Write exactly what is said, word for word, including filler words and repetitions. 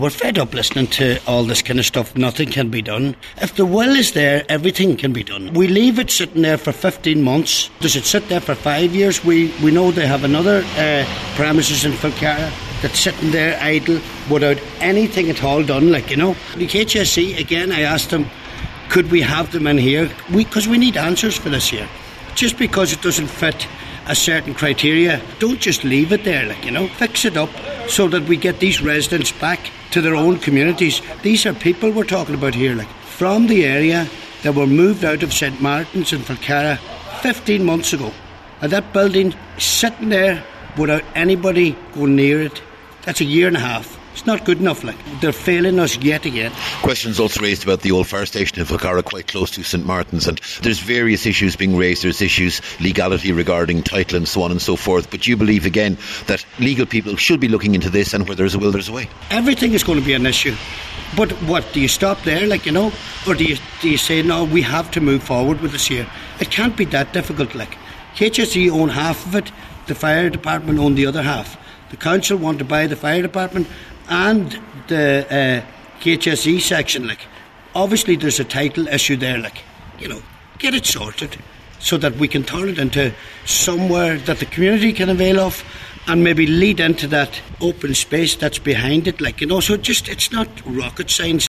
We're fed up listening to all this kind of stuff. Nothing can be done. If the will is there, everything can be done. We leave it sitting there for fifteen months. Does it sit there for five years? We we know they have another uh, premises in Falcarra that's sitting there idle without anything at all done, like, you know. The H S E, again, I asked them, could we have them in here? Because we, we need answers for this here. Just because it doesn't fit a certain criteria, don't just leave it there, like, you know. Fix it up so that we get these residents back to their own communities. These are people we're talking about here, like, from the area that were moved out of Saint Martin's in Falcarra fifteen months ago. And that building sitting there without anybody going near it, that's a year and a half. It's not good enough, like. They're failing us yet again. Questions also raised about the old fire station in Falcarra, quite close to Saint Martin's, and there's various issues being raised. There's issues, legality regarding title and so on and so forth. But you believe, again, that legal people should be looking into this, and where there's a will, there's a way. Everything is going to be an issue. But what, do you stop there, like, you know? Or do you, do you say, no, we have to move forward with this here? It can't be that difficult, like. H S E own half of it, the fire department own the other half. The council want to buy the fire department and the uh, H S E section, like. Obviously there's a title issue there, like, you know, get it sorted so that we can turn it into somewhere that the community can avail of and maybe lead into that open space that's behind it, like, you know. So just, it's not rocket science.